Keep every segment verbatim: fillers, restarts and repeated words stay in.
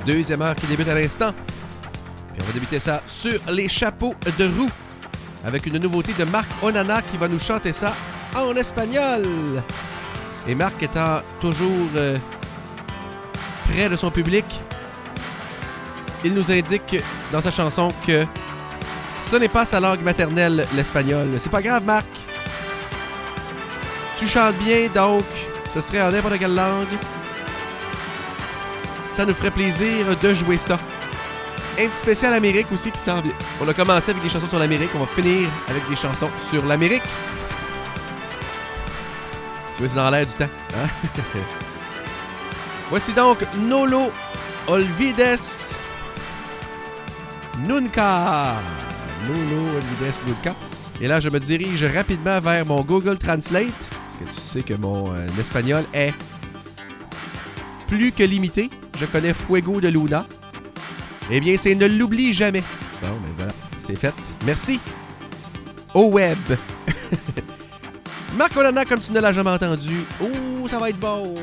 Deuxième heure qui débute à l'instant. Puis on va débuter ça sur les chapeaux de roue avec une nouveauté de Marc Onana qui va nous chanter ça en espagnol. Et Marc étant toujours euh, près de son public, il nous indique dans sa chanson que ce n'est pas sa langue maternelle, l'espagnol. C'est pas grave, Marc. Tu chantes bien, donc ce serait en n'importe quelle langue. Ça nous ferait plaisir de jouer ça. Un petit spécial Amérique aussi qui s'en vient. On a commencé avec des chansons sur l'Amérique. On va finir avec des chansons sur l'Amérique. Si tu veux, c'est dans l'air du temps. Hein? Voici donc Nolo Olvides Nunca. Nolo Olvides Nunca. Et là, je me dirige rapidement vers mon Google Translate. Parce que tu sais que mon euh, espagnol est plus que limité. Je connais Fuego de Luna. Eh bien, c'est ne l'oublie jamais. Bon, ben voilà, c'est fait. Merci. Au web. Marc Onana, comme tu ne l'as jamais entendu. Oh, ça va être bon.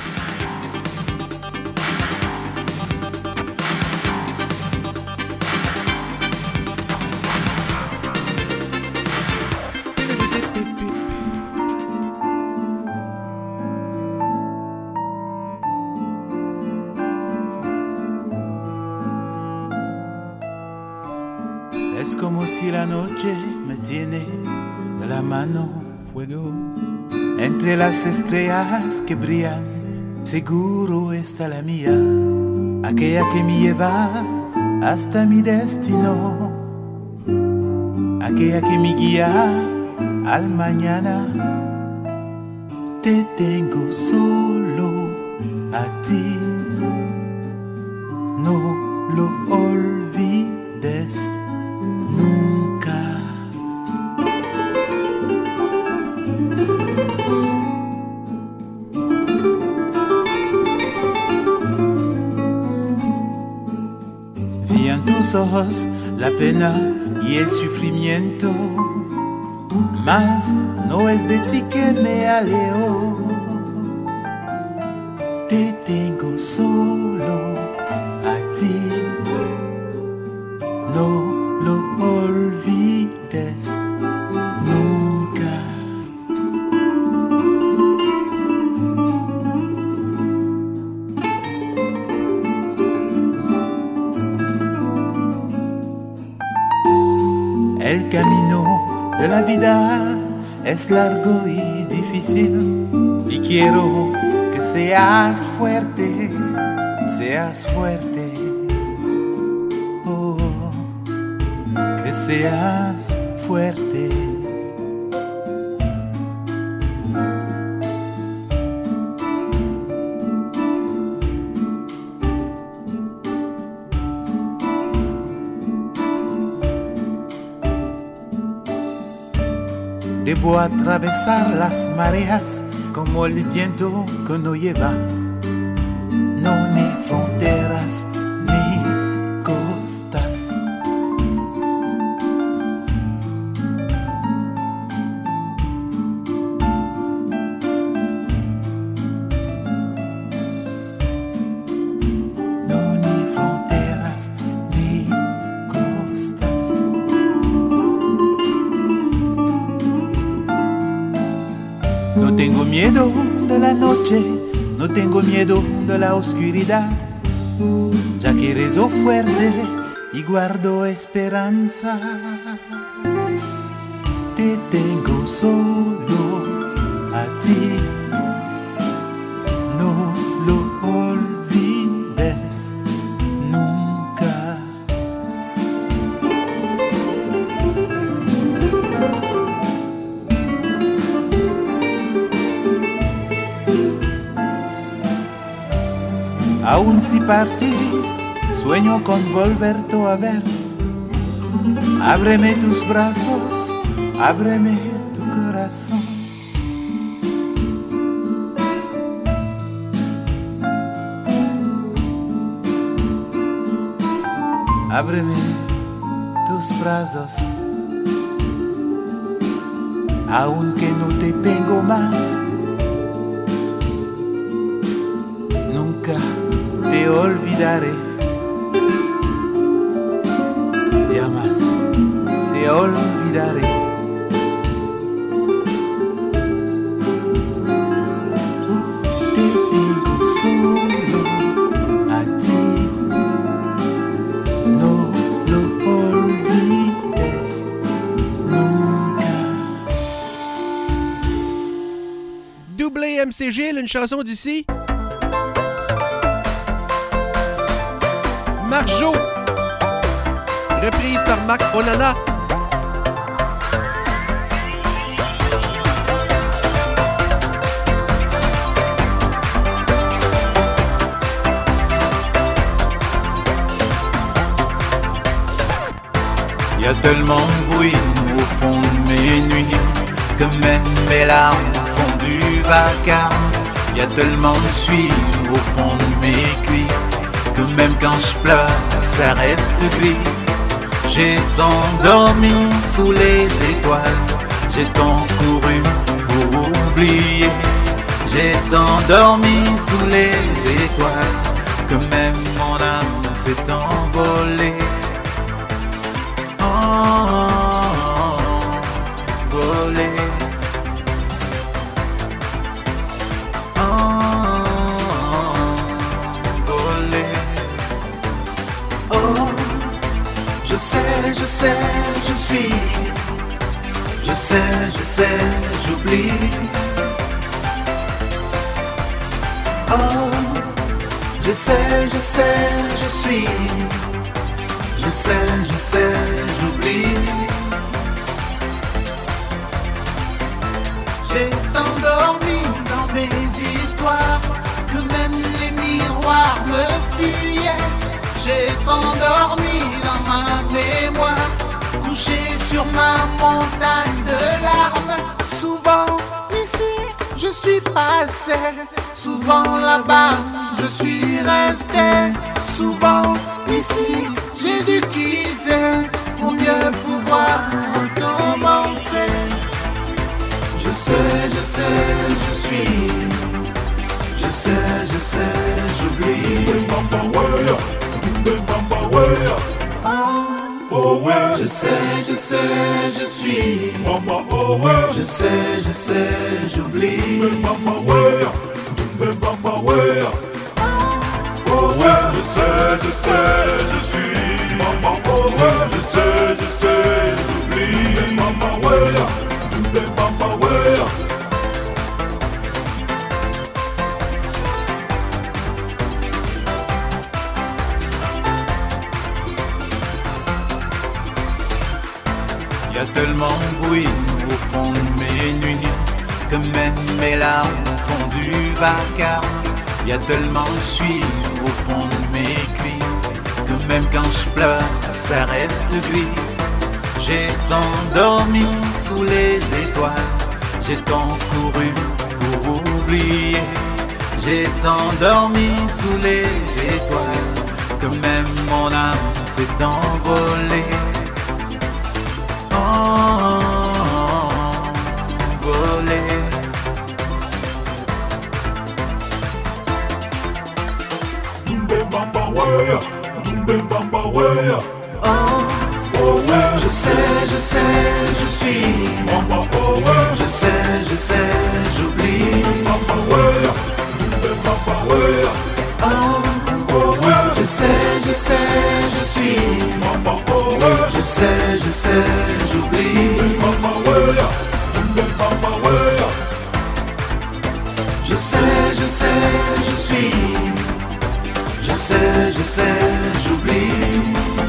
Como si la noche me tiene de la mano, Fuego. Entre las estrellas que brillan, seguro está la mía, aquella que me lleva hasta mi destino, aquella que me guía al mañana. Te tengo solo a ti, no lo olvides nunca. Vi en tus ojos la pena y el sufrimiento, mas no es de ti que me aleo. Te tengo solo a ti, no lo olvides nunca. El camino de la vida es largo y difícil, y quiero que seas fuerte, seas fuerte. Que seas fuerte. Debo atravesar las mareas como el viento que no lleva, no ni fronteras ni costas. No tengo miedo de la noche, no tengo miedo de la oscuridad, ya que rezo fuerte y guardo esperanza. Te tengo solo a ti, no lo olvides nunca. Aún si partí, sueño con volverte a ver. Ábreme tus brazos, ábreme tu corazón. Ábreme tus brazos, aunque no te tengo más. Nunca te olvidaré. olvidaré. Te tengo solo a ti, no lo olvides nunca. Doublé M C Gilles, une chanson d'ici. Marjo, reprise par Marc Onana. Y a tellement de bruit au fond de mes nuits que même mes larmes font du vacarme. Y a tellement de suie au fond de mes cuirs que même quand je pleure, ça reste gris. J'ai tant dormi sous les étoiles, j'ai tant couru pour oublier. J'ai tant dormi sous les étoiles que même mon âme s'est envolée. Envolée. Je sais, je sais, je suis. Je sais, je sais, j'oublie. Oh, je sais, je sais, je suis. Je sais, je sais, j'oublie. J'ai tant dormi dans mes histoires que même les miroirs me fuyaient. J'ai tant dormi dans ma mémoire, couché sur ma montagne de larmes. Souvent ici je suis passé, souvent là-bas je suis resté. Souvent ici j'ai dû quitter pour mieux pouvoir recommencer. Je sais, je sais, je suis. Je sais, je sais, j'oublie. Oh, je sais, je sais, je suis. Je sais, je sais, j'oublie. Je sais, je sais, je suis. Je sais, je sais, j'oublie. Y a tellement de bruit au fond de mes nuits que même mes larmes font du vacarme. Y a tellement de suie au fond de mes cuirs que même quand je pleure, ça reste gris. J'ai tant dormi sous les étoiles, j'ai tant couru pour oublier. J'ai tant dormi sous les étoiles que même mon âme s'est envolée. Envolée. Oh, oh ouais. Je sais, je sais, je suis. Je sais, je sais, j'oublie. Oh, oh ouais. Je sais, je sais, je suis. Je sais, je sais, j'oublie. Je sais, je sais, je suis. Je sais, je sais, j'oublie.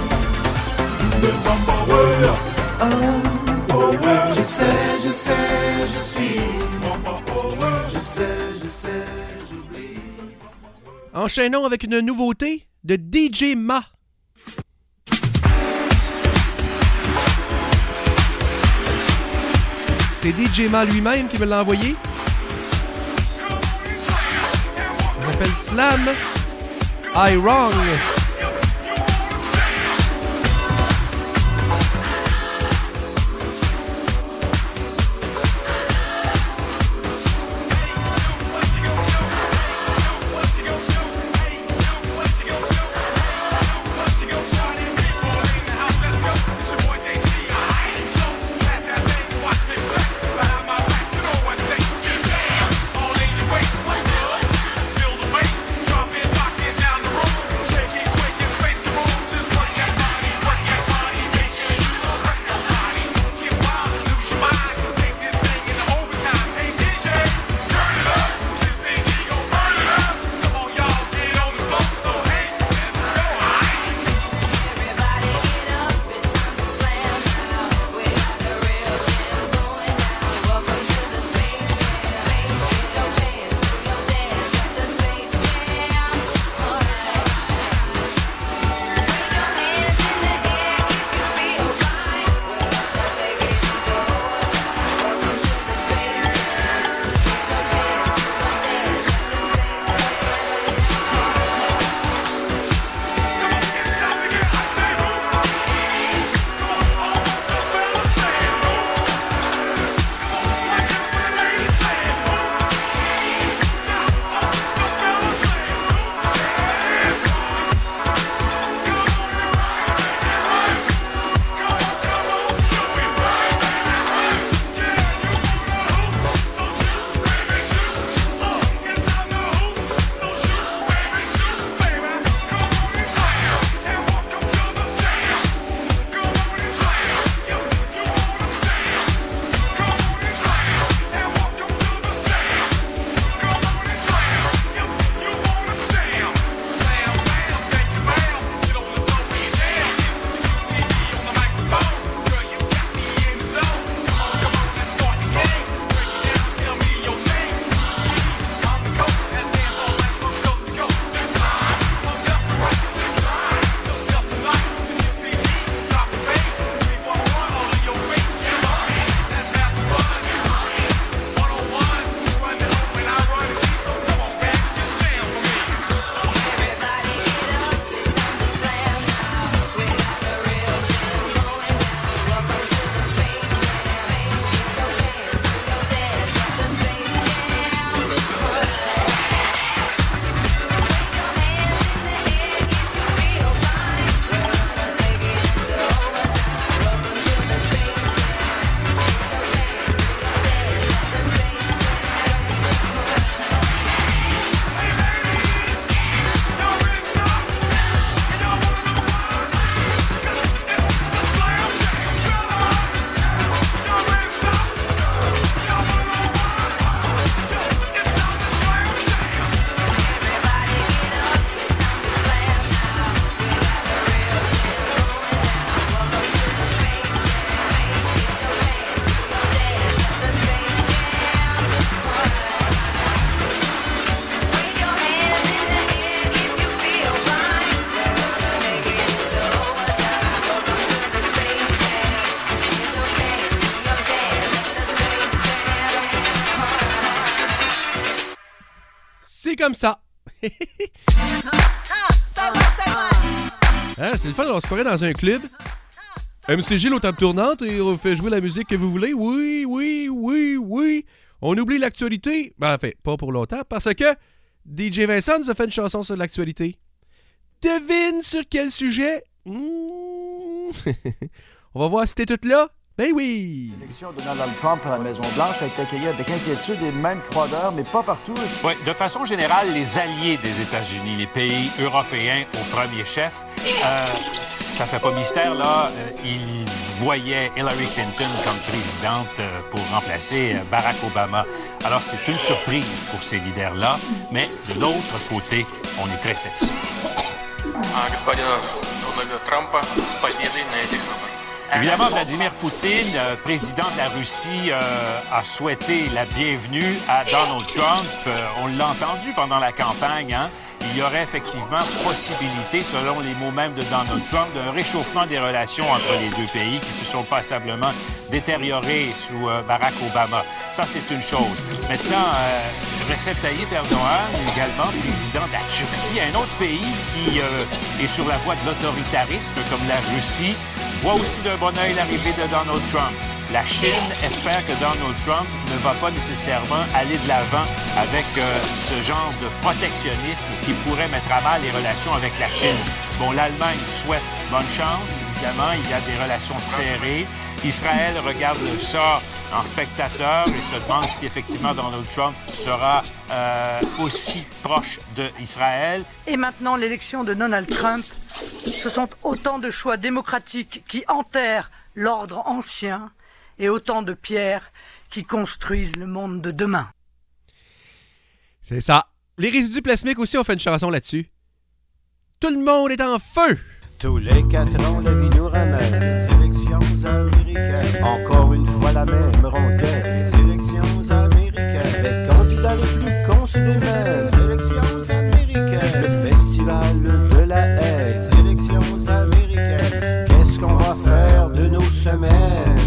Oh, oh ouais. Je sais, je sais, je suis. Je sais, je sais, j'oublie. Enchaînons avec une nouveauté de D J Ma. C'est D J Ma lui-même qui me l'a envoyé. Il s'appelle Slam I Wrong. comme ça. Hein, c'est le fun, on se croirait dans un club. M C G, l'autre table tournante, et on fait jouer la musique que vous voulez. Oui, oui, oui, oui. On oublie l'actualité. Ben, en fait, pas pour longtemps, parce que D J Vincent nous a fait une chanson sur l'actualité. Devine sur quel sujet? Mmh. On va voir si t'es toute là. Ben oui! L'élection de Donald Trump à la Maison-Blanche a été accueillie avec inquiétude et même froideur, mais pas partout. Oui, de façon générale, les alliés des États-Unis, les pays européens au premier chef, euh, ça fait pas mystère, là, euh, ils voyaient Hillary Clinton comme présidente euh, pour remplacer euh, Barack Obama. Alors, c'est une surprise pour ces leaders-là, mais de l'autre côté, on est très sceptique. А господина Дональда Трампа с победой на этих выборах. Évidemment, Vladimir Poutine, euh, président de la Russie, euh, a souhaité la bienvenue à Donald Trump. Euh, on l'a entendu pendant la campagne, hein? Il y aurait effectivement possibilité, selon les mots mêmes de Donald Trump, d'un réchauffement des relations entre les deux pays qui se sont passablement détériorées sous euh, Barack Obama. Ça, c'est une chose. Maintenant, euh, Recep Tayyip Erdogan, également président de la Turquie, un autre pays qui euh, est sur la voie de l'autoritarisme, comme la Russie, voit aussi d'un bon œil l'arrivée de Donald Trump. La Chine espère que Donald Trump ne va pas nécessairement aller de l'avant avec euh, ce genre de protectionnisme qui pourrait mettre à mal les relations avec la Chine. Bon, l'Allemagne souhaite bonne chance. Évidemment, il y a des relations serrées. Israël regarde ça en spectateur et se demande si effectivement Donald Trump sera euh, aussi proche d'Israël. Et maintenant, l'élection de Donald Trump, ce sont autant de choix démocratiques qui enterrent l'ordre ancien et autant de pierres qui construisent le monde de demain. C'est ça. Les résidus plasmiques aussi ont fait une chanson là-dessus. Tout le monde est en feu! Tous les quatre ans, la vie nous ramène les élections américaines. Encore une fois la même rondelle, les élections américaines. Les candidats les plus cons se démêlent, les élections américaines. Le festival de la haine, les élections américaines. Qu'est-ce qu'on va faire de nos semaines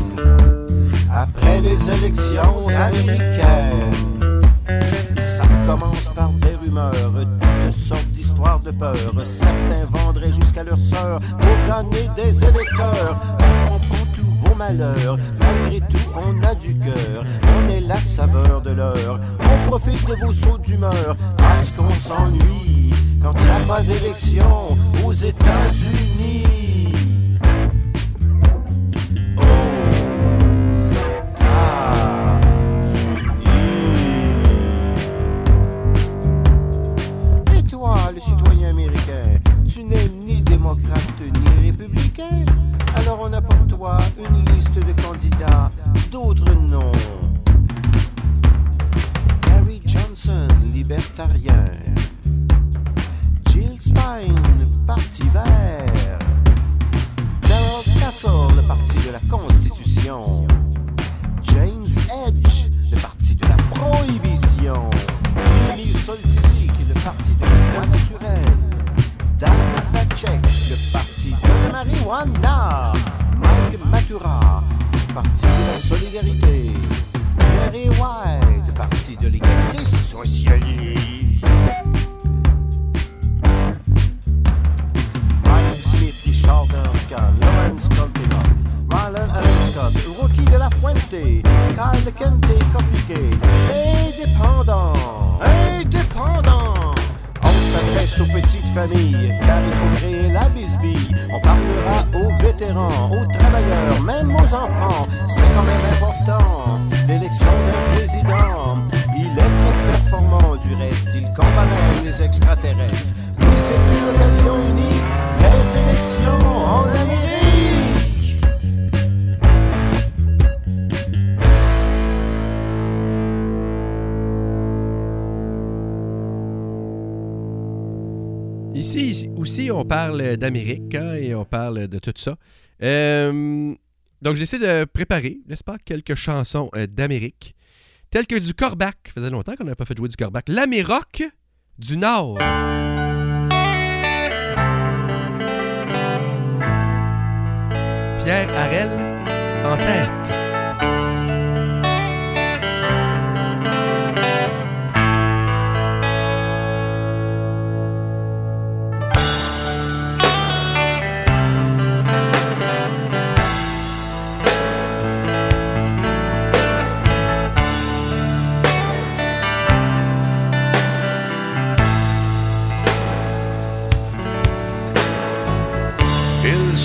après les élections américaines? Ça commence par des rumeurs, toutes sortes d'histoires de peur. Certains vendraient jusqu'à leur sœur pour gagner des électeurs. On comprend tous vos malheurs, malgré tout on a du cœur. On est la saveur de l'heure, on profite de vos sauts d'humeur. Parce qu'on s'ennuie quand il n'y a pas d'élection aux États-Unis. Le citoyen américain, tu n'es ni démocrate ni républicain. Alors on a pour toi une liste de candidats, d'autres noms. Gary Johnson, libertarien. Jill Stein, parti vert. Darrell Castle, le parti de la Constitution. James Edge, le parti de la prohibition. Emile Soltysik, le parti de la loi naturelle. Dan Vacek, le parti de la marijuana. Mike Matura, le parti de la solidarité. Jerry White, le parti de l'égalité socialiste. Mike Smith, Richard Duncan, Lawrence Colpinot, Rylan Allen Scott, Rocky de la Fuente, Kyle Kente compliqué, indépendant, indépendant. On s'adresse aux petites familles, car il faut créer la bisbille. On parlera aux vétérans, aux travailleurs, même aux enfants. C'est quand même important, l'élection d'un président. Il est très performant, du reste, il combat même les extraterrestres. Oui, c'est une occasion unique, les élections en Amérique. Ici aussi, on parle d'Amérique hein, et on parle de tout ça. Euh, donc, j'essaie de préparer, n'est-ce pas, quelques chansons euh, d'Amérique, telles que du Corbac. Ça faisait longtemps qu'on n'avait pas fait jouer du Corbac. L'Améroc du Nord. Pierre Harel en tête.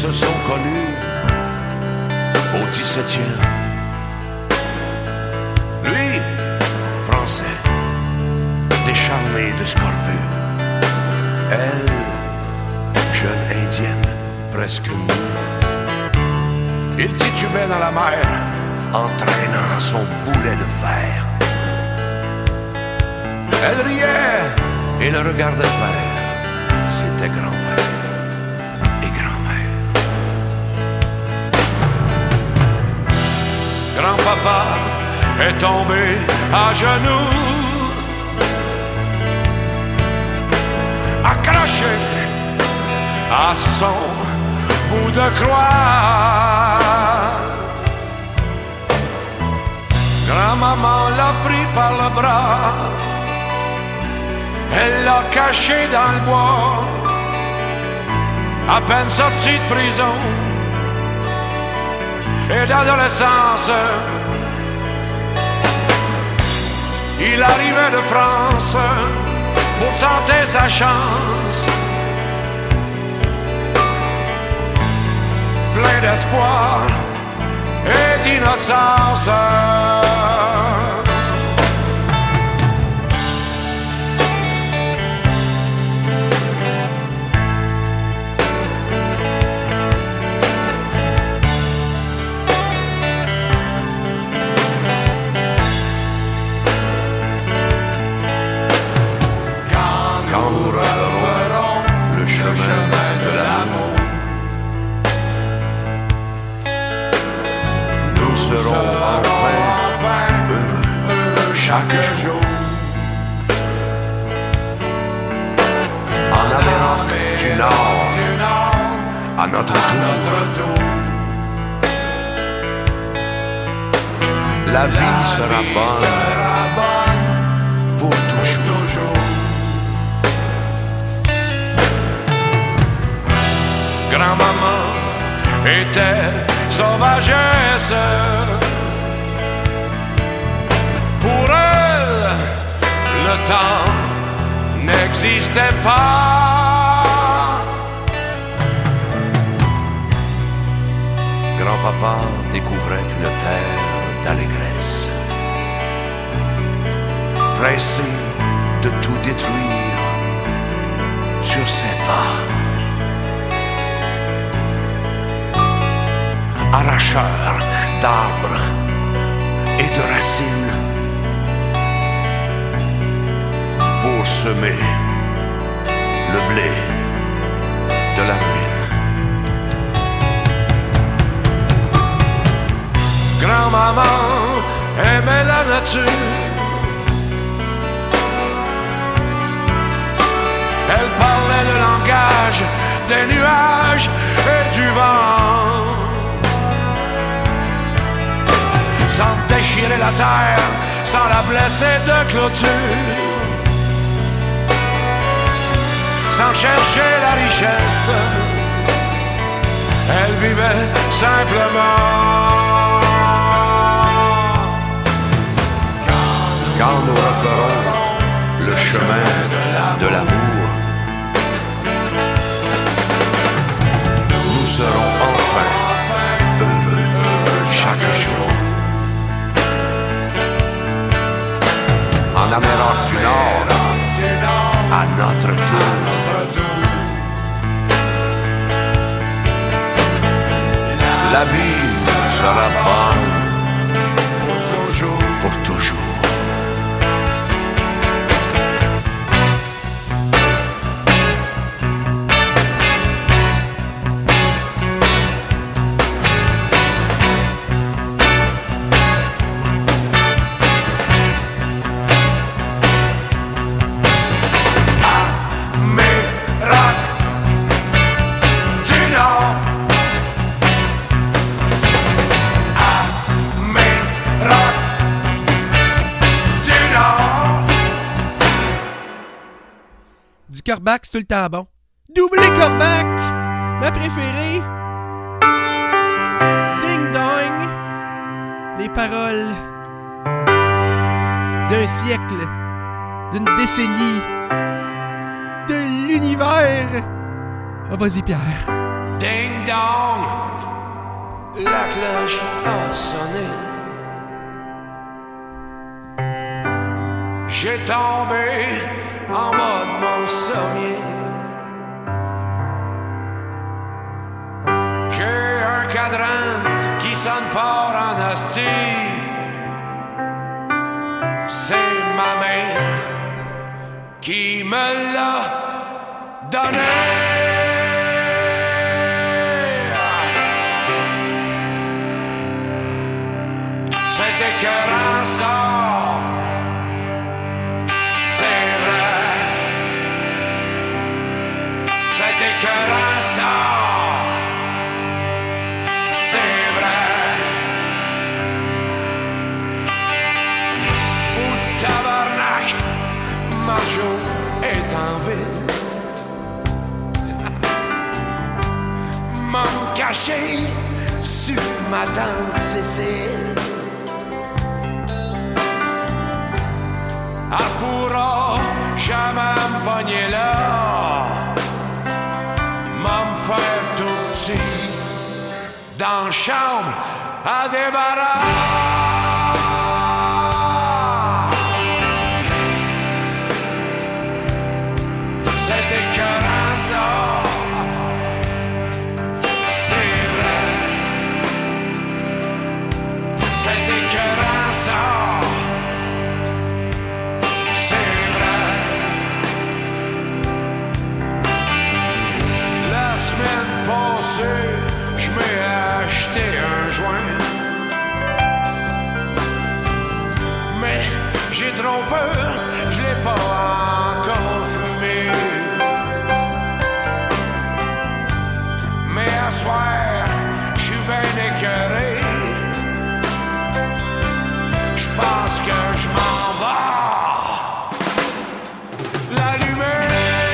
se sont connus au dix-septième. Lui, français, décharné de scorbut. Elle, jeune indienne, presque nue. Il titubait dans la mer, entraînant son boulet de fer. Elle riait et le regardait faire. C'était grand-père et grand-mère. Grand-papa est tombé à genoux, accroché à son bout de croix. Grand-maman l'a pris par le bras, elle l'a caché dans le bois. À peine sorti de prison et d'adolescence, il arrivait de France pour tenter sa chance. Plein d'espoir et d'innocence. Quand nous referons le chemin de l'amour, nous serons enfin heureux chaque jour. En Amérique du Nord, à notre tour, la vie sera bonne pour toujours. Grand-maman était sauvagesse. Pour elle, le temps n'existait pas. Grand-papa découvrait une terre d'allégresse, pressé de tout détruire sur ses pas. Arracheur d'arbres et de racines pour semer le blé de la ruine. Grand-maman aimait la nature, elle parlait le langage des nuages et du vent. Sans déchirer la terre, sans la blesser de clôture, sans chercher la richesse, elle vivait simplement. Quand nous referons le chemin de l'amour, nous serons enfin heureux chaque jour. En Amérique du Nord, à notre tour, la vie sera bonne pour toujours. Pour toujours. Corbac, c'est tout le temps bon. Doublé Corbac! Ma préférée. Ding dong. Les paroles d'un siècle, d'une décennie, de l'univers. Oh, vas-y, Pierre. Ding dong, la cloche a sonné. J'ai tombé en bas de mon sommier. J'ai un cadran qui sonne fort en hostie. C'est ma mère qui me l'a donné. C'était écœurant ça, c'est vrai. C'était écœurant ça, c'est vrai. Au tabarnak, Marjo est en ville. M'en caché sur ma tante Cécile. Elle pourra jamais me pogner là, m'en faire tout petit dans la chambre à débarras. C'est écœurant ça, c'est vrai. C'est écœurant ça. Je m'ai acheté un joint, mais j'ai trop peur, je l'ai pas encore fumé. Mais à soir, je suis bien écœuré. Je pense que je m'en vais l'allumer.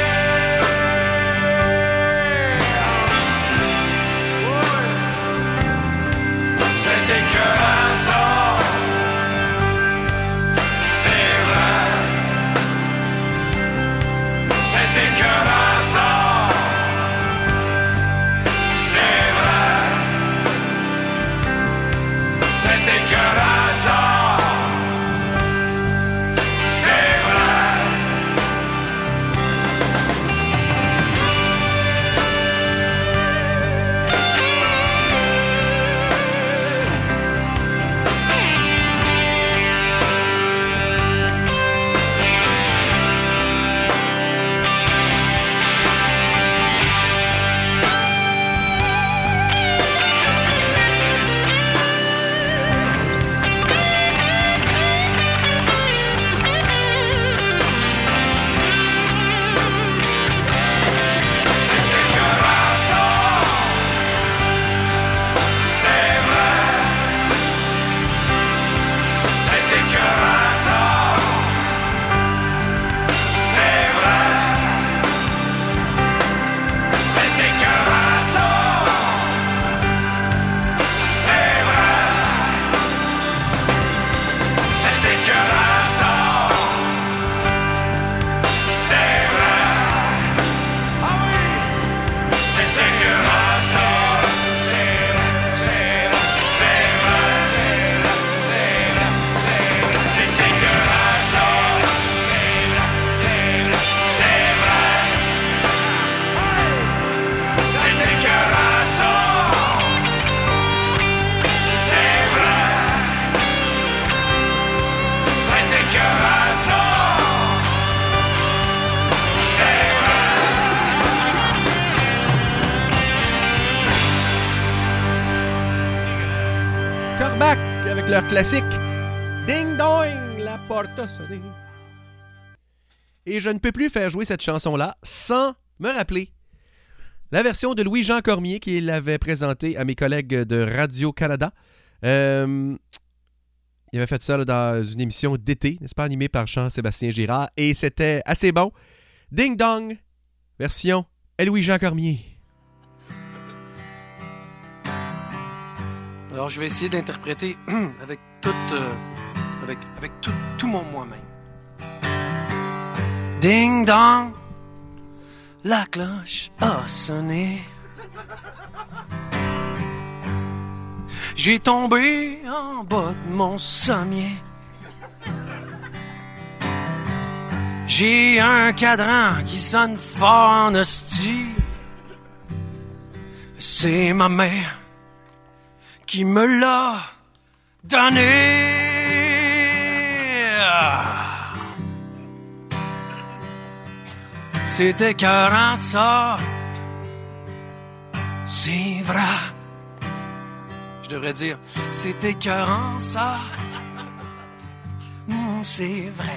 Leur classique Ding Dong, la porte a sonné. Et je ne peux plus faire jouer cette chanson-là sans me rappeler la version de Louis-Jean Cormier qu'il avait présentée à mes collègues de Radio-Canada. Euh, il avait fait ça là, dans une émission d'été, n'est-ce pas, animée par Jean-Sébastien Girard, et c'était assez bon. Ding Dong, version Louis-Jean Cormier. Alors, je vais essayer d'interpréter avec tout, euh, avec, avec tout, tout mon moi-même. Ding dong, la cloche a sonné. J'ai tombé en bas de mon sommier. J'ai un cadran qui sonne fort en hostie. C'est ma mère qui me l'a donné. C'était écœurant ça. C'est vrai. Je devrais dire, c'est écœurant ça. Mmh, c'est vrai.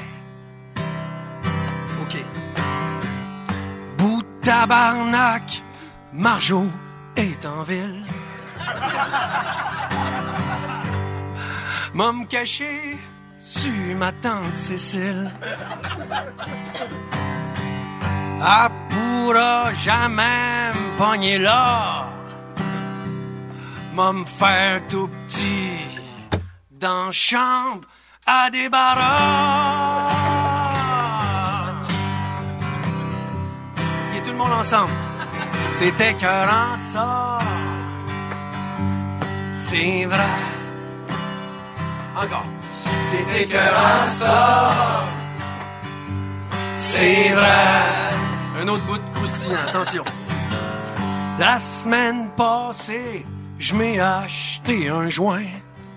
OK. Bout de tabarnak, Marjo est en ville. M'a me caché sur ma tante Cécile. Elle pourra jamais me pogner là. M'a me faire tout petit dans chambre à débarras. Et tout le monde ensemble. C'était écœurant ça. C'est vrai. Encore. C'était écœurant ça. C'est vrai. Un autre bout de croustillant, attention. La semaine passée, je m'ai acheté un joint.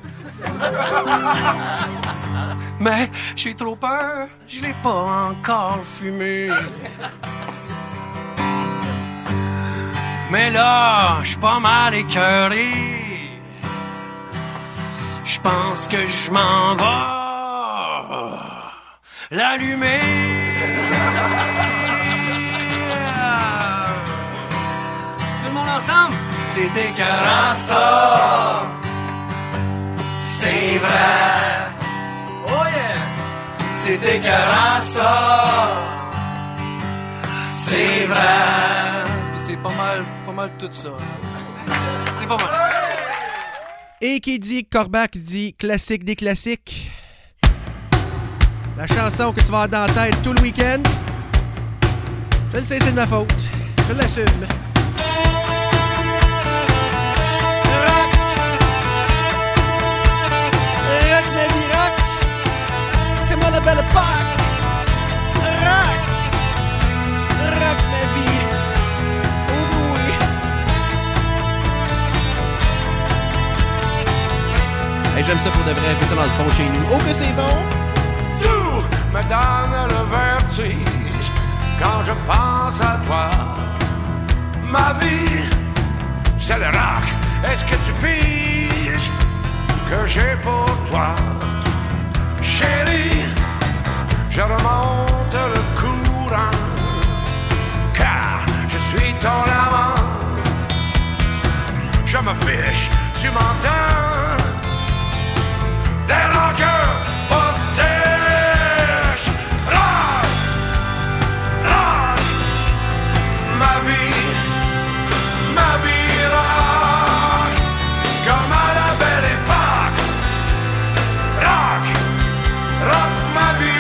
Mais j'ai trop peur, je l'ai pas encore fumé. Mais là, je suis pas mal écœuré. Je pense que je m'en vais l'allumer. Tout le monde ensemble. C'est écœurant ça. C'est vrai. Oh yeah. C'est écœurant ça. C'est vrai. C'est pas mal, pas mal tout ça. C'est pas mal. Et qui dit Corbac dit classique des classiques. La chanson que tu vas avoir dans la tête tout le week-end. Je le sais, c'est de ma faute. Je l'assume. Rock! Rock, ma vie, rock! Comme à la belle époque! Rock! Rock, ma vie! Oh oui! Hey, j'aime ça pour de vrai, je mets ça dans le fond chez nous. Oh que c'est bon! Tout me donne le vertige quand je pense à toi. Ma vie, c'est le rock. Est-ce que tu piges que j'ai pour toi? Chérie, je remonte le courant, car je suis ton amant. Je me fiche, tu m'entends? Des rockers postiches. Rock, rock, ma vie, ma vie rock, comme à la belle époque. Rock, rock ma vie.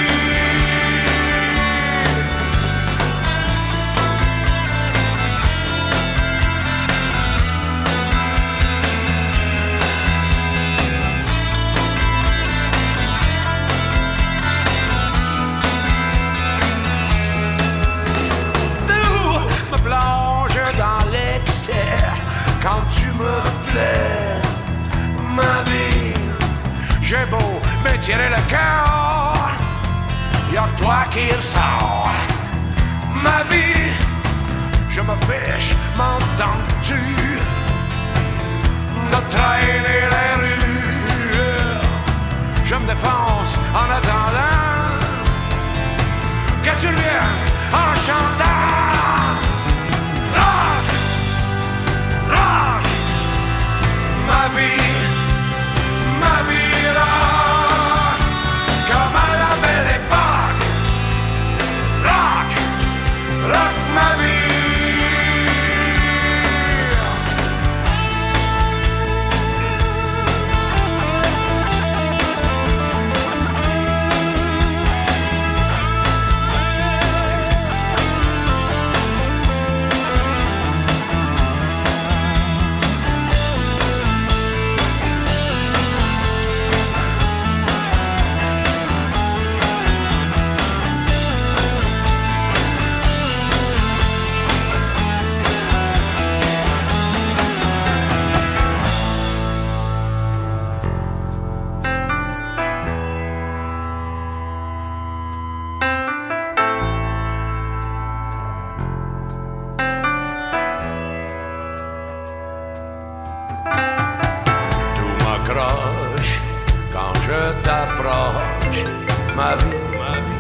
Plonge dans l'excès quand tu me plais, ma vie. J'ai beau me tirer le cœur, y'a que toi qui ressort. Ma vie, je me fiche, m'entends-tu, de traîner les rues. Je me défonce en attendant que tu viennes en chantant. Rock, rock, ma vie, ma vie rock, comme à la belle époque. Rock, rock ma vie. je t'approche, ma vie, ma vie.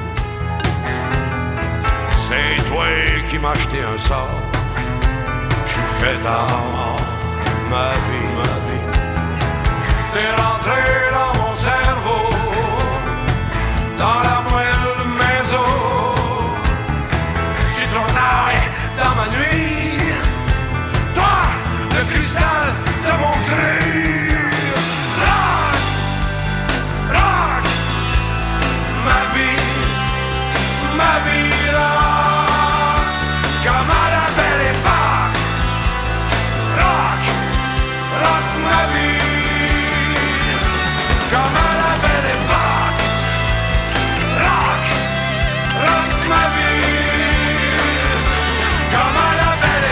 C'est toi qui m'as acheté un sort, je suis fait à mort, ma vie, ma vie. T'es rentré dans mon cerveau, dans la moelle de mes os. Tu tournais dans ma nuit, toi, le cristal de mon cri. Rock, rock, ma vie, ma vie, rock, comme à la belle époque. Rock, rock, ma vie, comme à la belle époque. Rock, rock, ma vie, comme à la belle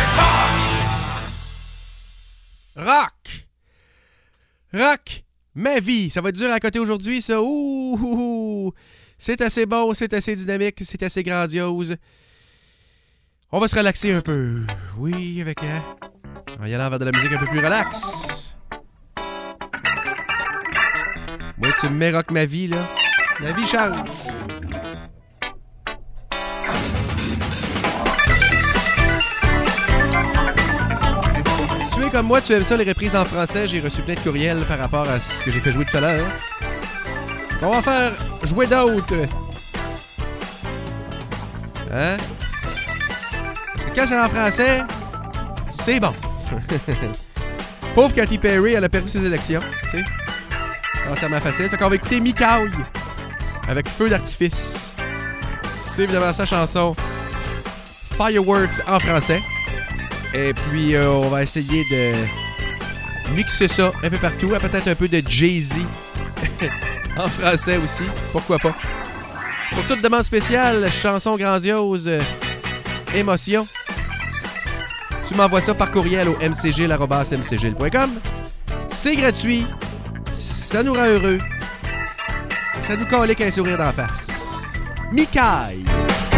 époque. Rock! Rock! Ma vie! Ça va être dur à côté aujourd'hui, ça. Ouh, ouh, ouh. C'est assez bon, c'est assez dynamique, c'est assez grandiose. On va se relaxer un peu. Oui, avec... Hein? On va y aller vers de la musique un peu plus relax. Moi, tu me mets rock ma vie, là. Ma vie change. Tu es comme moi, tu aimes ça, les reprises en français. J'ai reçu plein de courriels par rapport à ce que j'ai fait jouer tout à l'heure. On va faire jouer d'autres. Hein? Parce que quand c'est en français, c'est bon. Pauvre Katy Perry, elle a perdu ses élections. Tu sais? Entièrement facile. Fait qu'on va écouter Mikaï avec Feu d'artifice. C'est évidemment sa chanson Fireworks en français. Et puis, euh, on va essayer de mixer ça un peu partout. Peut-être un peu de Jay-Z en français aussi. Pourquoi pas? Pour toute demande spéciale, chanson grandiose, euh, émotion, tu m'envoies ça par courriel au m c g l arobase m c g l point com. C'est gratuit. Ça nous rend heureux. Ça nous colle qu'un sourire d'en face. Mikaï!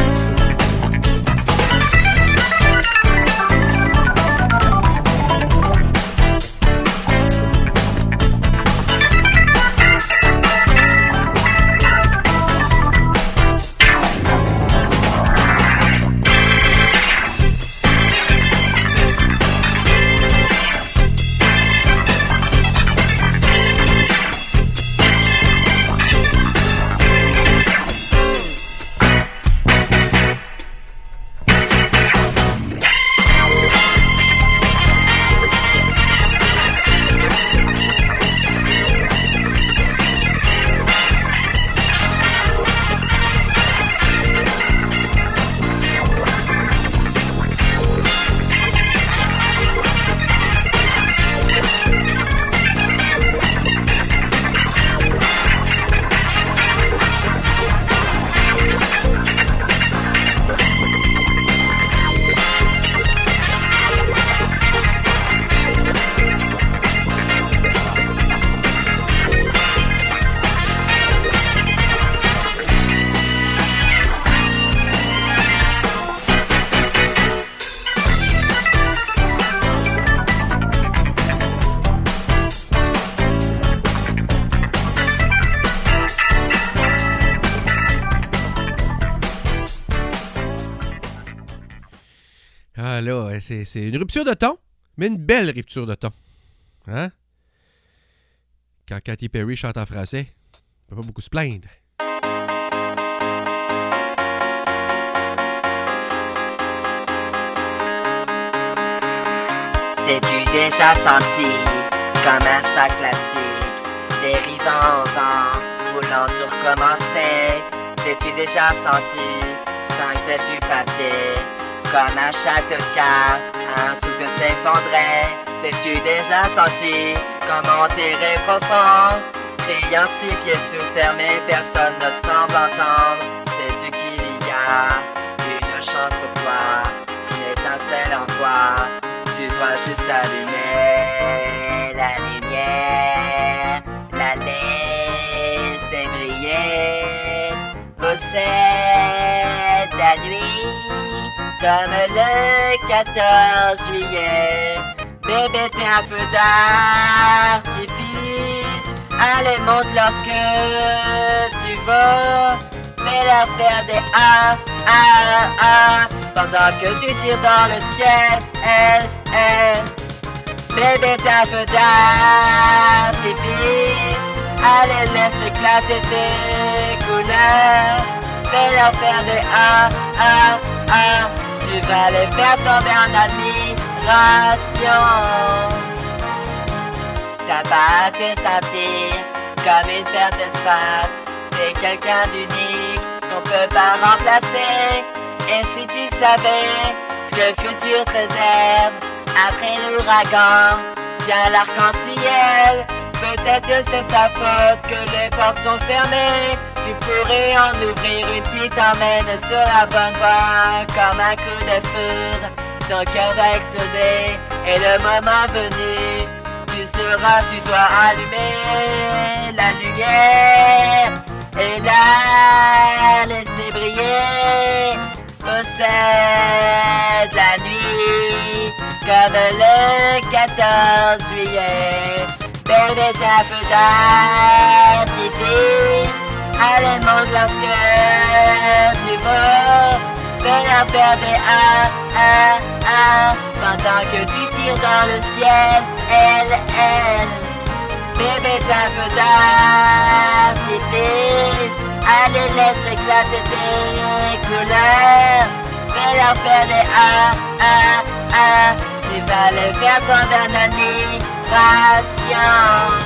Ah là, c'est, c'est une rupture de ton, mais une belle rupture de ton. Hein? Quand Katy Perry chante en français, on peut pas beaucoup se plaindre. T'es-tu déjà senti comme un sac plastique dérivant au vent, voulant tout recommencer? T'es-tu déjà senti tant que t'es du papier comme un château de cartes, un souffle s'effondrait? T'es-tu déjà senti comment tirer profond, criant six pieds sous terre mais personne ne semble entendre? Sais-tu qu'il y a une chance pour toi, une étincelle en toi? Tu dois juste allumer la lumière, la laisser briller, possède la nuit comme le quatorze juillet. Bébé, t'es un feu d'artifice Allez, monte lorsque tu vas. Fais-leur faire des ah, ah, ah. Pendant que tu tires dans le ciel, elle, elle. Bébé, t'as un feu d'artifice. Allez, laisse éclater tes couleurs. Fais-leur faire des ah, ah, ah. Tu vas les faire tomber en admiration. T'as pas à te sentir comme une perte d'espace. T'es quelqu'un d'unique qu'on peut pas remplacer. Et si tu savais ce que le futur te réserve après l'ouragan, tiens l'arc-en-ciel. Peut-être que c'est ta faute que les portes sont fermées. Tu pourrais en ouvrir une qui t'emmène sur la bonne voie. Comme un coup de foudre, ton cœur va exploser. Et le moment venu, tu sauras, tu dois allumer la lumière et la laisser briller. Possède la nuit comme le quatorze juillet. Bébé, t'as un feu d'artifice. Allez, monte lorsque tu vas. Fais-leur faire des ah, ah, ah. Pendant que tu tires dans le ciel, elle, elle. Bébé, t'as un feu d'artifice. Allez, laisse éclater tes couleurs. Fais-leur faire des ah, ah, ah. Tu vas les faire tomber en admiration.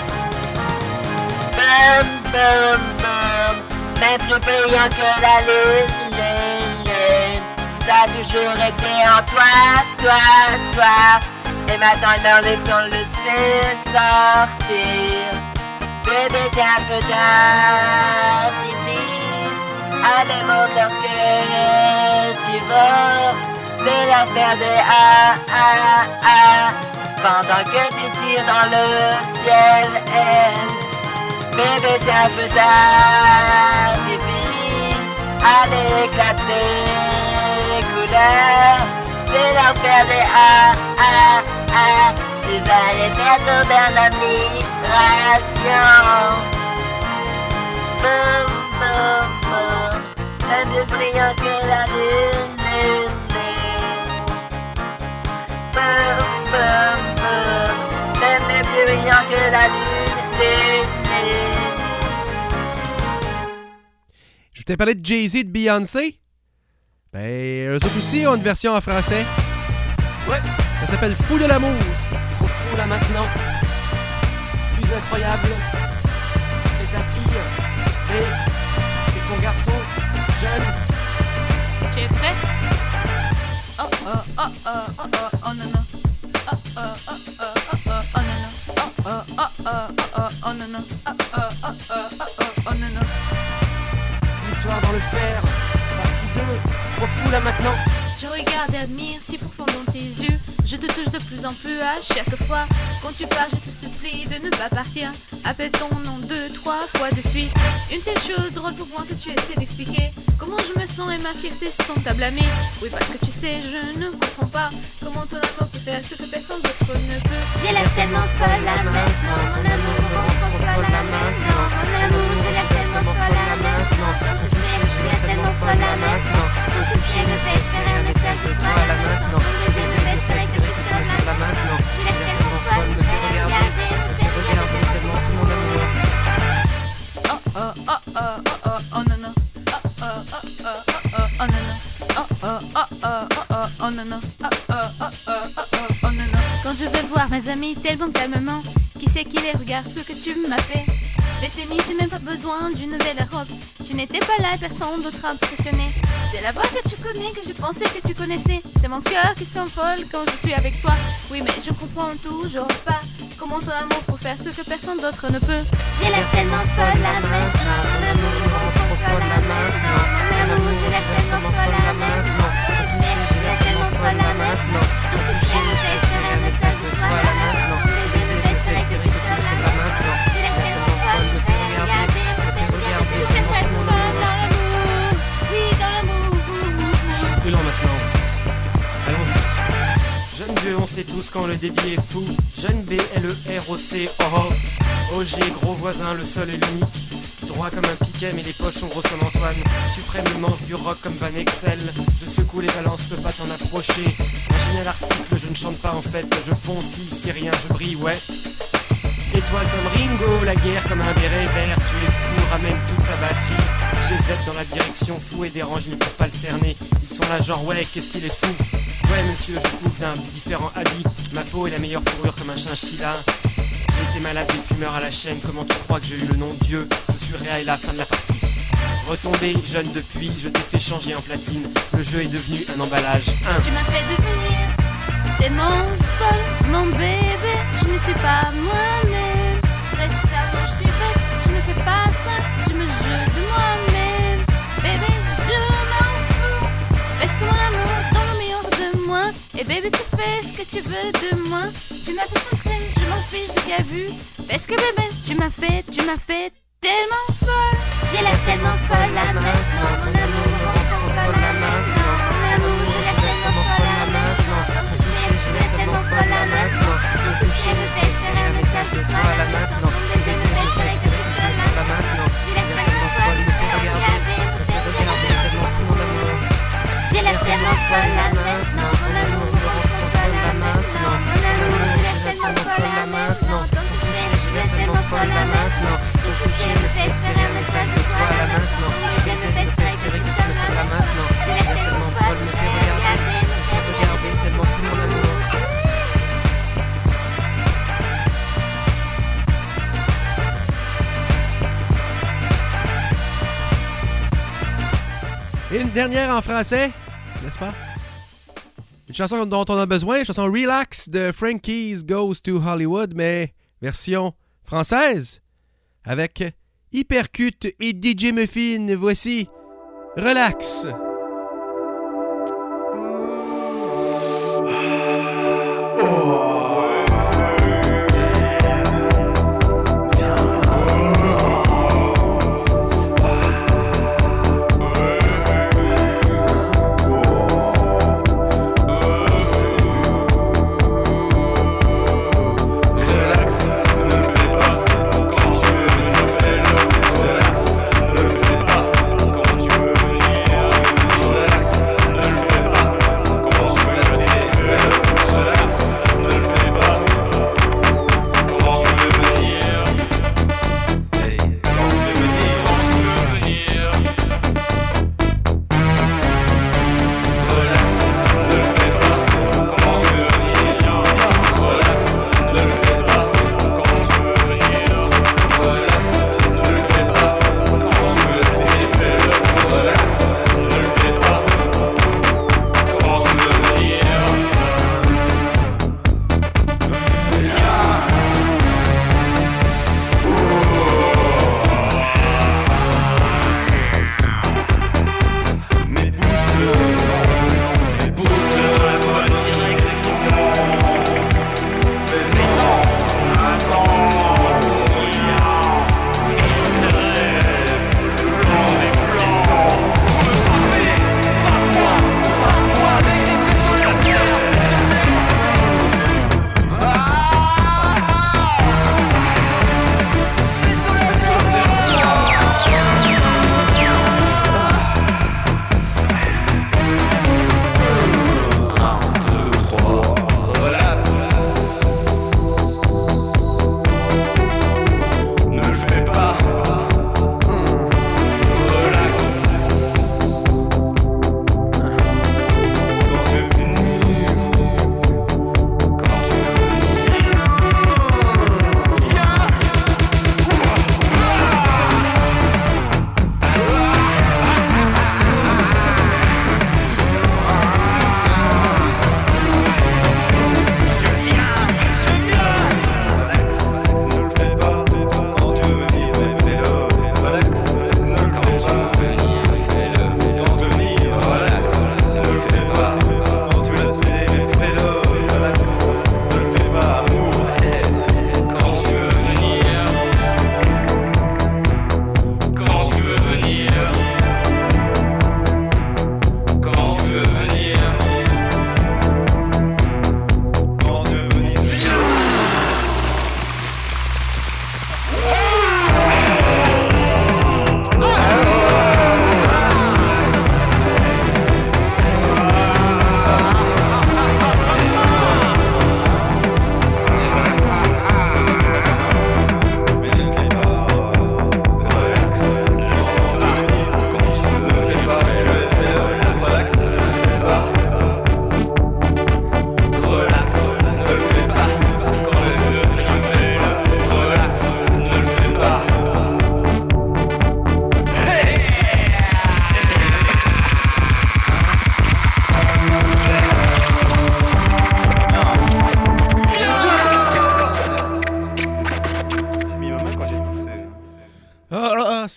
Boum, boum, boum. Même plus brillant que la lune, lune, lune. Ça a toujours été en toi, toi, toi. Et maintenant dans les temps, le sait sortir. Bébé, t'as un feu d'artifice. Allez, monte lorsque tu vas. Fais-leur faire des ah, ah, ah. Pendant que tu tires dans le ciel, elle. Bébé, t'as un feu d'artifice. Allez, éclate tes couleurs. Fais-leur faire des ah, ah, ah. Tu vas les faire tomber en admiration. Boum, boum, boum. Même plus brillant que la lune, lune, lune. Boum, boum, boum. Même plus brillant que la lune, lune, lune. Je t'ai parlé de Jay-Z et de Beyoncé. Ben, eux autres aussi ont une version en français. Ouais. Ça s'appelle Fou de l'amour. Trop fou là maintenant. Plus incroyable, c'est ta fille. Et c'est ton garçon, jeune. Tu es prêt? Oh oh oh oh oh oh oh non non. Oh oh oh oh oh oh oh non non. Oh oh oh oh oh oh oh non non. Oh oh oh oh oh oh oh non non. L'histoire dans le fer, partie deux. Trop fou là maintenant. Je regarde et admire si profond dans tes yeux. Je te touche de plus en plus à chaque fois. Quand tu pars, je te supplie de ne pas partir. Appelle ton nom deux, trois fois de suite. Une telle chose drôle pour moi que tu essaies d'expliquer. Comment je me sens et ma fierté sont à blâmer. Oui, parce que tu sais, je ne comprends pas comment ton amour peut faire ce que personne d'autre ne peut. J'ai l'air tellement folle là maintenant. Mon amour, mon folle là maintenant. Mon amour, j'ai l'air tellement folle là maintenant. Ton toucher, j'ai l'air tellement folle là maintenant. Ton toucher me fait espérer un message de toi là maintenant. Ton baiser me fait espérer que tu seras là maintenant. J'ai l'air tellement folle, me fait regarder, me fait regarder tellement tout mon amour. Oh oh oh oh oh oh oh non non. Oh oh oh oh oh oh oh non non. Oh oh oh oh oh oh oh non non. Oh oh oh oh oh oh oh non non. Quand je vais voir mes amis tellement calmement, qui c'est qui les regarde ce que tu m'as fait? Les tennis, j'ai même pas besoin d'une nouvelle robe. Tu n'étais pas là, personne d'autre impressionné. C'est la voix que tu connais, que je pensais que tu connaissais. C'est mon cœur qui s'envole quand je suis avec toi. Oui, mais je comprends toujours pas comment ton amour peut faire ce que personne d'autre ne peut. J'ai l'air tellement folle là maintenant. Mon amour, mon folle là maintenant. Mon amour, j'ai l'air tellement folle là maintenant. J'ai l'air tellement folle là maintenant. Ton toucher me fait espérer un message de toi là maintenant. Ton baiser me fait espérer que tu seras là maintenant. J'ai l'air tellement folle, me fait regarder, me fait regarder. Je cherche à être folle dans l'amour. Oui, dans l'amour. Je suis brûlant maintenant. Allons-y. Je Jeune vieux, on sait tous quand le débit est fou. Jeune B, L E R O C, oh oh. O G, gros voisin, le seul et l'unique. Droit comme un piquet, mais les poches sont grosses comme Antoine. Suprême, le manche du rock comme Van Excel. Je secoue les balances, peux pas t'en approcher. Un génial article, je ne chante pas en fait. Je fonce, si, si rien, je brille, ouais. Étoile comme Ringo, la guerre comme un béret vert. Tu es fou, ramène toute ta batterie. G Z dans la direction, fou et dérange, ils ne peuvent pas le cerner. Ils sont là genre ouais, qu'est-ce qu'il est fou. Ouais monsieur, je coupe d'un différent habit. Ma peau est la meilleure fourrure comme un chinchilla. J'ai été malade des fumeurs à la chaîne. Comment tu crois que j'ai eu le nom de Dieu? Je suis réa et la fin de la partie. Retombé, jeune depuis, je t'ai fait changer en platine. Le jeu est devenu un emballage. Un. Tu m'as fait devenir tellement folle, mon bébé. Je ne suis pas moi-même. Reste savoir, je suis bête. Je ne fais pas ça, je me jure de moi-même. Bébé, je m'en fous. Parce que mon amour dans le meilleur de moi. Et bébé, tu fais ce que tu veux de moi. Tu m'as fait centrer, je m'en fiche de qu'a vu. Parce que bébé, tu m'as fait, tu m'as fait tellement folle. J'ai l'air tellement folle là maintenant. Mon amour, encore folle là maintenant. Mon amour, j'ai l'air tellement folle là maintenant. Ton toucher, j'ai l'air tellement folle là maintenant. Ton toucher me fait espérer un message de toi là maintenant. Ton baiser me fait espérer que tu sois là maintenant. J'ai l'air tellement folle, me fait regarder, me fait regarder tellement fou mon amour. J'ai l'air tellement folle là maintenant. Mon amour, encore folle là maintenant. Mon amour, j'ai l'air tellement folle là maintenant. Ton toucher, j'ai l'air tellement folle là maintenant. Ton toucher me fait espérer un message de toi là maintenant. Ton baiser me fait espérer que tu sois là maintenant. J'ai l'air tellement folle, me fait regarder, me fait regarder tellement fou mon amour. Et une dernière en français, n'est-ce pas? Une chanson dont on a besoin, une chanson Relax de Frankie's Goes to Hollywood, mais version française, avec Hypercute et D J Muffin. Voici Relax. Relax, ne fais pas comme tu veux venir.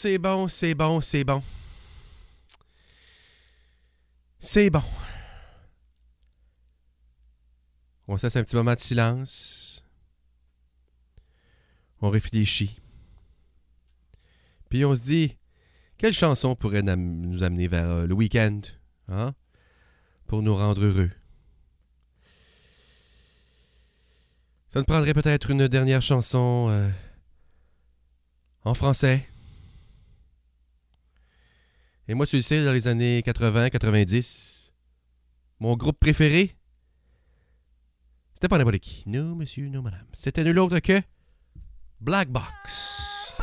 c'est bon, c'est bon, c'est bon. C'est bon. On se laisse un petit moment de silence. On réfléchit. Puis on se dit, quelle chanson pourrait nam- nous amener vers euh, le week-end, hein? Pour nous rendre heureux. Ça nous prendrait peut-être une dernière chanson euh, en français. Et moi, tu le sais, dans les années quatre-vingts quatre-vingt-dix, mon groupe préféré, c'était pas n'importe qui. Non, monsieur, non, madame. C'était nul autre que Black Box.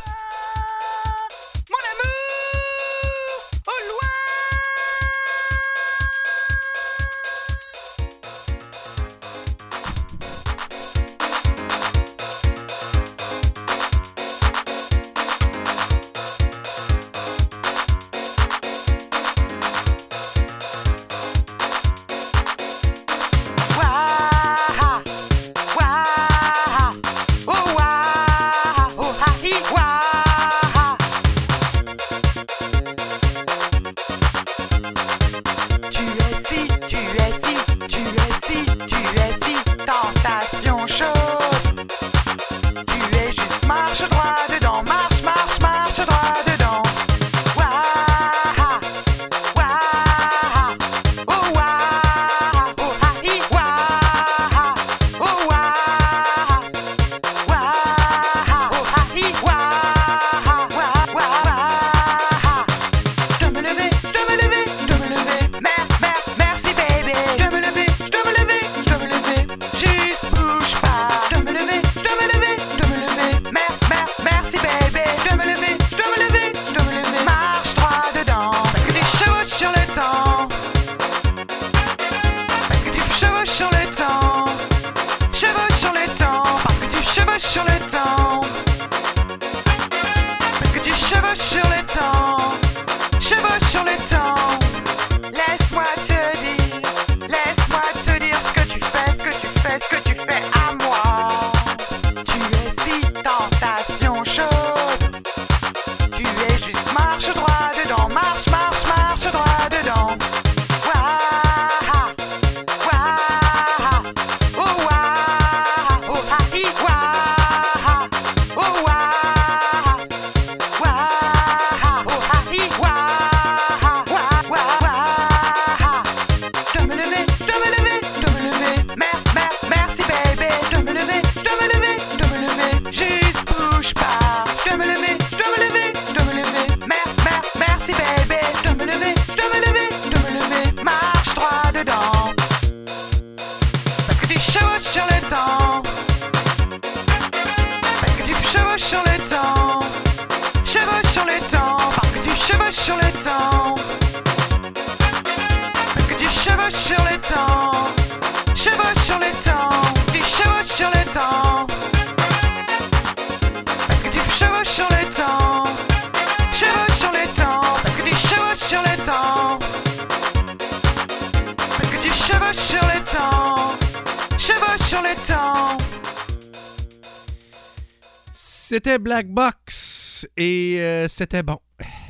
C'était Black Box et euh, c'était bon.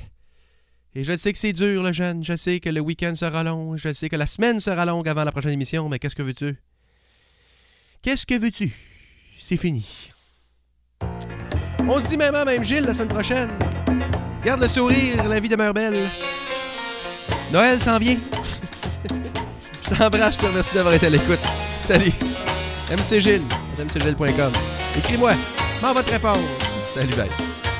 Et je sais que c'est dur, le jeune. Je sais que le week-end sera long. Je sais que la semaine sera longue avant la prochaine émission. Mais qu'est-ce que veux-tu? Qu'est-ce que veux-tu? C'est fini. On se dit même, même Gilles, la semaine prochaine. Garde le sourire, la vie demeure belle. Noël s'en vient. Je t'embrasse, je te remercie d'avoir été à l'écoute. Salut. M C Gilles, m c gilles point com. Écris-moi. M'en va te répondre. Salut, bye.